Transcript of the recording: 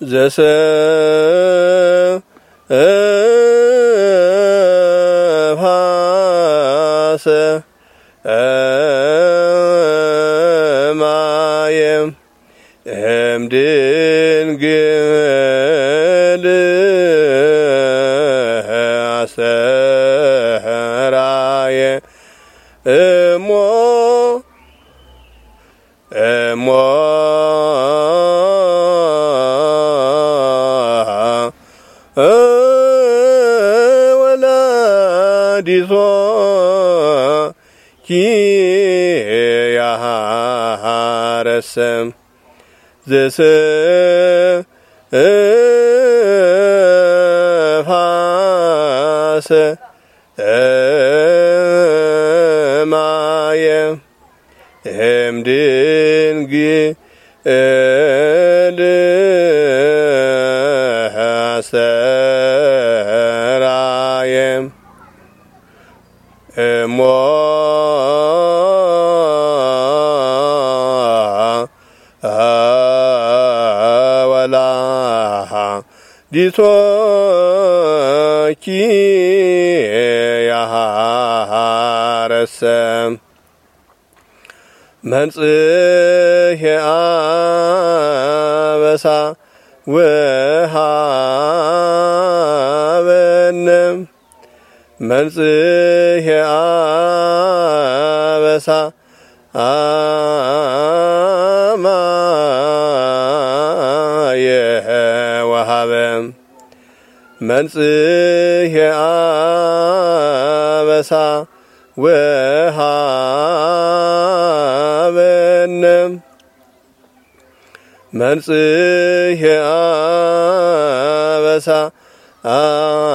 ዘሰፋሰ ማየም እምድንግል አሰራየ እሞ ወላዲቶ ኪያሃረሰም ዘሰፋሰ ማየ እምድንግል አሰራየ እሞ ወላዲቶ ኪያሃረሰም መንጽሔ አበሳ ወሃበነ መንጽሔ አበሳ አማየ ወሃበ መንጽሔ አበሳ ወሃበነ መንጽሔ አበሳ